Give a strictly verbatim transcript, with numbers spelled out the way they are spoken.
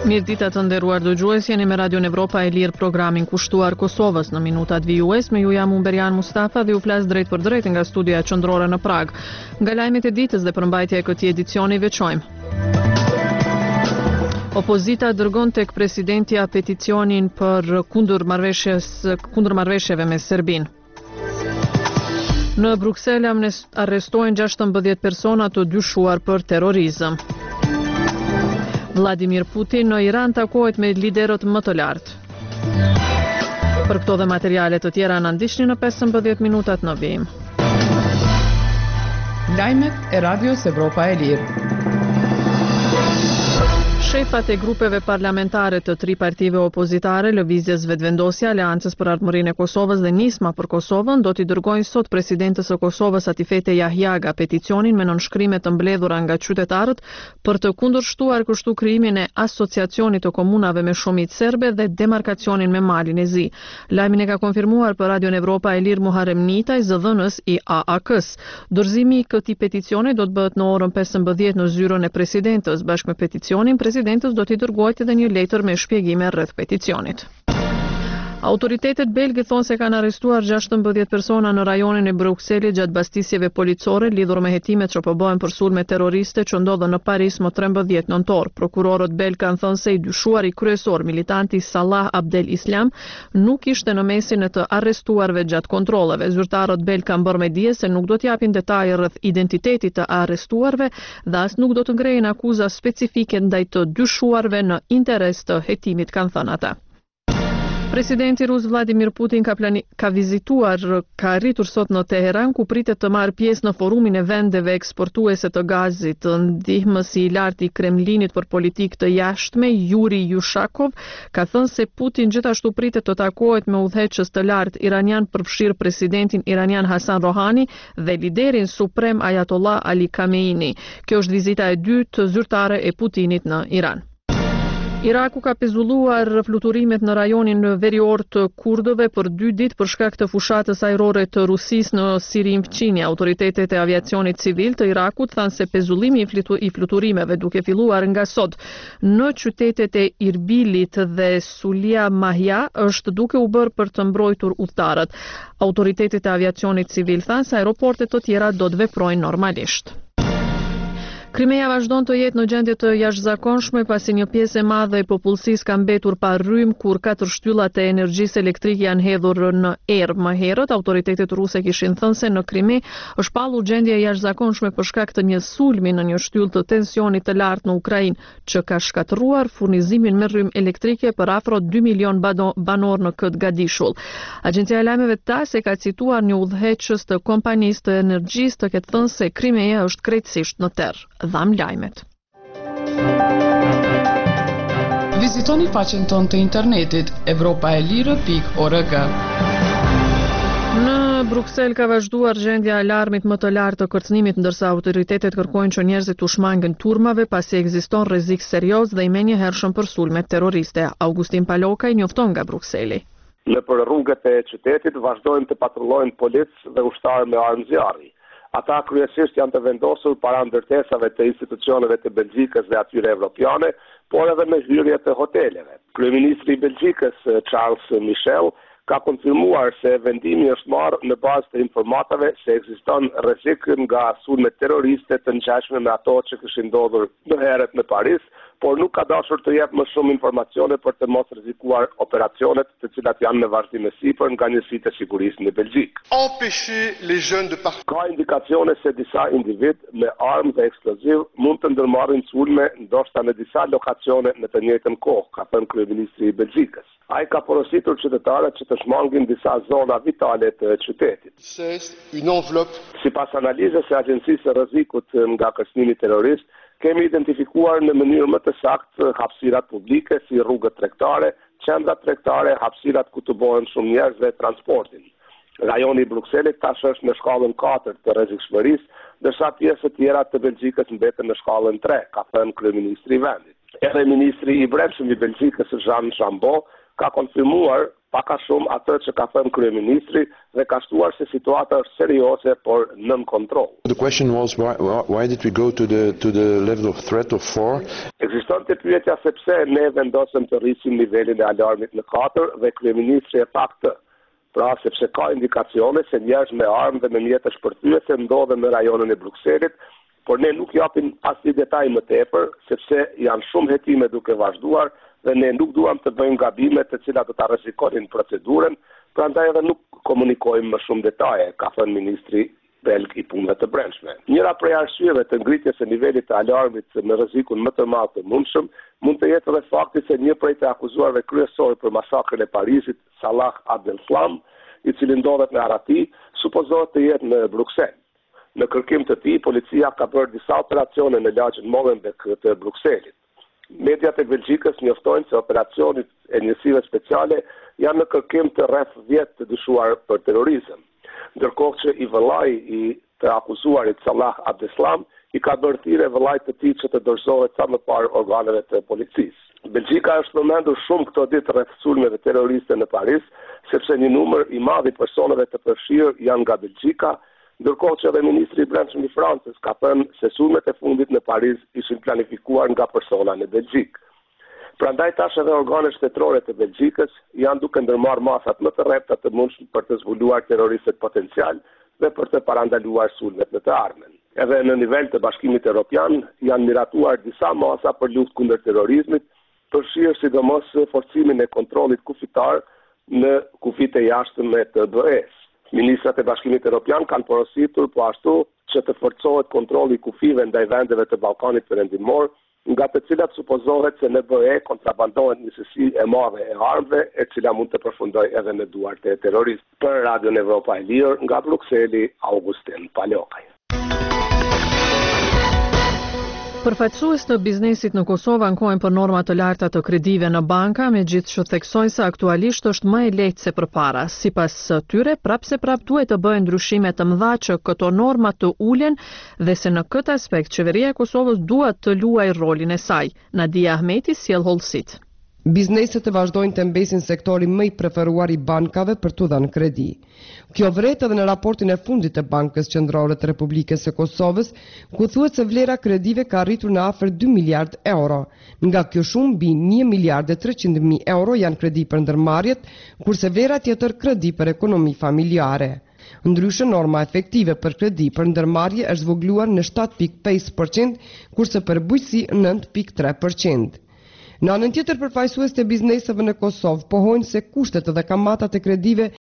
Mirëditë të nderuar dëgjues, jeni me Radio Evropa e Lirë, programin kushtuar Kosovës në minutat vijues. Me ju jam Umberian Mustafa dhe ju flas drejt për drejt nga studia qendrore në Prag. Nga lajmet e ditës dhe përmbajtja e këtij edicioni veçojmë. Opozita dërgon tek presidentja peticionin për kundër marrëveshjes kundër marrëveshjeve me Serbinë. Në Bruksel arrestojnë gjashtëmbëdhjetë persona të dyshuar për terrorizëm. Vladimir Putin në Iran takohet me liderët më të lartë. Për këto dhe materiale të tjera na ndiqni në pesëmbëdhjetë minutat në vijim. Lajmet e Radios Evropa e Lirë. Shefat e grupeve parlamentare të tri partive opozitare, Lëvizjes Vetëvendosja, Aleancës për Ardhmërinë e Kosovës dhe Nisma për Kosovën, do t'i dërgojnë sot presidentës së Kosovës Atifete Jahjaga peticionin me nënshkrime të mbledhura nga qytetarët për të kundërshtuar kështu krijimin e asociacionit të komunave me shumicë serbe dhe demarkacionin me Malin e Zi. Lajmin e ka konfirmuar për Radio Evropa e Lirë Muharrem Nitaj, zëdhënës i A A K-s. Dorëzimi i këtij peticioni do të bëhet në orën pesëmbëdhjetë në zyrën e presidentës. Bashkë me peticionin, presidentës do t'i dërgohet edhe një letër me shpjegime rreth peticionit. Autoritetet belge thonë se kanë arrestuar gjashtëmbëdhjetë persona në rajonin e Brukselit gjatë bastisjeve policore lidhur me hetimet që po bëhen për sulme terroriste që ndodhen në Paris më trembëdhjetë nëntor. Prokurorët belg kanë thënë se i dyshuari kryesor, militanti Salah Abdel Islam, nuk ishte në mesin e të arrestuarve gjatë kontrolleve. Zyrtarët belg kanë bërë me dije se nuk do t'japin detaje rreth identitetit të arrestuarve dhe as nuk do të ngrejnë akuza specifike ndaj të dyshuarve në interes të hetimit, kanë thënë ata. Presidenti rus Vladimir Putin ka, plani, ka vizituar, ka arritur sot në Teheran, ku pritet të marrë pjesë në forumin e vendeve eksportuese të gazit. Ndihmësi i lartë i Kremlinit për politikë të jashtme, Yuri Yushakov, ka thënë se Putin gjithashtu pritet të takohet me udhëheqës të lartë iranian, përfshirë presidentin iranian Hasan Rohani dhe liderin suprem Ayatollah Ali Khamenei. Kjo është vizita e dytë zyrtare e Putinit në Iran. Iraku ka pezulluar fluturimet në rajonin verior të kurdëve për dy ditë për shkak të fushatës ajrore të Rusisë në Sirinfçini. Autoritetet e aviacionit civil të Irakut thanë se pezullimi i fluturimeve duke filluar nga sot në qytetet e Irbilit dhe Sulia Mahja është duke u bërë për të mbrojtur udhëtarët. Autoritetet e aviacionit civil thanë se aeroportet të tjera do të veprojnë normalisht. Krimeja vazhdon të jetë në gjendje të jashtëzakonshme pasi një pjesë e madhe e popullsisë ka mbetur pa rrymë kur katër shtyllat e energjisë elektrike janë hedhur në erë. Më herët, autoritetet ruse kishin thënë se në Krime është pallur gjendje e jashtëzakonshme për shkak të një sulmi në një shtyllë të tensionit të lartë në Ukrainë, që ka shkatërruar furnizimin me rrymë elektrike për afro dy milion banor në këtë gadishull. Agjencia e lajmeve T A S e ka cituar një udhëheqës të kompanisë të energjisë të ketë thënë se Krimeja është krejtësisht në terr. Dham lajmet. Vizitoni faqen tonë të internetit evropa e lirë pikë org. Në Bruksel ka vazhduar gjendja e alarmit më të lartë të kërcënimit, ndërsa autoritetet kërkojnë që njerëzit u shmangën turmave pasi ekziston rrezik serioz dhe i menjëhershëm për sulme terroriste. Augustin Palokaj njofton nga Brukseli. Në për rrugët e qytetit vazhdojnë të patrullojnë policë dhe ushtarë me armë zjarri. Ata kryesisht janë të vendosur para ndërtesave të institucioneve të Belgjikës dhe atyre evropiane, por edhe me hyrje të hoteleve. Kryeministri i Belgjikës, Charles Michel, ka konfirmuar se vendimi është marrë në bazë të informatave se ekziston rrezik nga sulme terroriste të ngjashme me ato që kishin ndodhur më herët në Paris, por nuk ka dashur të jep më shumë informacione për të mos rrezikuar operacionet të cilat janë në vazhdim të sipër nga njësitë e sigurisë në Belgjik. Ka indikacione se disa individ me armë dhe eksploziv mund të ndërmarrin sulme ndoshta në disa lokacione në të njëjtën kohë, ka thënë kryeministri i Belgjikës. Ai ka porositur qytetarët që të shmangin disa zona vitale të qytetit. Sipas analizës së Agjencisë së Rrezikut nga kërcënimi terrorist, kemi identifikuar në mënyrë më të saktë hapësirat publike si rrugët tregtare, qendrat tregtare, hapësirat ku të bëhen shumë njerëz dhe transportin. Rajoni i Brukselit tash është në shkallën katër të rrezikshmërisë, ndërsa pjesët tjera të Belgjikës mbeten në shkallën tre, ka thënë kryeministri i vendit. Edhe ministri i brendshëm i Belgjikës, Jean Chambon, ka konfirmuar paka shumë atë që ka thënë kryeministri dhe ka shtuar se situata është serioze por nën kontroll. The question was why, why did we go to the to the level of threat of four? Ekzistonte pyetja se pse ne vendosëm të rrisim nivelin e alarmit në katër dhe kryeministri e tha këtë. Pra sepse ka indikacione se njerëz me armë dhe me mjete shpërthyese ndodhen në rajonin e Brukselit, por ne nuk japim asnjë detaj më tepër, sepse janë shumë hetime duke vazhduar dhe ne nuk duam të bëjmë gabime të cilat do ta rrezikonin procedurën, prandaj edhe nuk komunikojmë më shumë detaje, ka thënë ministri belg i punëve të brendshme. Njëra prej arsyeve të ngritjes së nivelit të alarmit në rrezikun më të madh të mundshëm mund të jetë edhe fakti se një prej të akuzuarve kryesor për masakrën e Parisit, Salah Abdeslam, i cili ndodhet në Arati, supozohet të jetë në Bruksel. Në kërkim të tij, policia ka bërë disa operacione në lagjen Molenbeek të Brukselit. Mediat e Belgjikës njoftojnë se operacionet e njësive speciale janë në kërkim të rreth dhjetë të dyshuar për terrorizëm, ndërkohë që i vëllai i të akuzuarit Salah Abdeslam i ka bërë thirrje vëllait të tij që të dorëzohet sa më parë organeve të policisë. Belgjika është përmendur shumë këto ditë rreth sulmeve terroriste në Paris, sepse një numër i madh i personave të përfshirë janë nga Belgjika, ndërkohë që edhe ministri i brendshëm i Francës ka thënë se sulmet e fundit në Paris ishin planifikuar nga persona në Belgjik. Prandaj tash edhe organet shtetërore të Belgjikës janë duke ndërmarrë masat më të rrepta të mundshme për të zbuluar terroristët potencial dhe për të parandaluar sulmet në të ardhmen. Edhe në nivel të Bashkimit Evropian janë miratuar disa masa për luftë kundër terrorizmit, përfshirë sidomos forcimin e kontrollit kufitar në kufit e jashtme të B E-s. Ministrat e Bashkimit Evropian kanë porositur po ashtu që të forcohet kontrolli i kufive ndaj vendeve të Ballkanit Perëndimor, nga të cilat supozohet se në B E kontrabandohet një sasi e madhe e armëve, e cila mund të përfundojë edhe në duart e terroristë. Për Radion Evropa e Lirë, nga Brukseli, Augustin Palokaj. Përfaqësues të biznesit në Kosovë ankohen për norma të larta të kredive në banka, megjithëse theksojnë se aktualisht është më e lehtë se përpara. Sipas tyre, prapse prap duhet të bëhen ndryshime të mëdha që këto norma të ulen dhe se në këtë aspekt qeveria e Kosovës duhet të luajë rolin e saj. Nadia Ahmeti sjell hollësit. Bizneset të vazhdojnë të mbesin sektori më i preferuar i bankave për t'u dhënë kredi. Kjo vret edhe në raportin e fundit të Bankës Qendrore të Republikës së Kosovës, ku thuhet se vlera kredive ka arritur në afër dy miliard euro. Nga kjo shumë mbi një miliard e treqind mijë euro janë kredi për ndërmarrjet, kurse vlera tjetër kredi për ekonomi familjare. Ndryshe, norma efektive për kredi për ndërmarrje është zvogluar në shtatë pikë pesë përqind, kurse për bujqësi nëntë pikë tre përqind. Në anën tjetër, përfaqësues të bizneseve në Kosovë pohojnë se kushtet dhe kamatat e kredive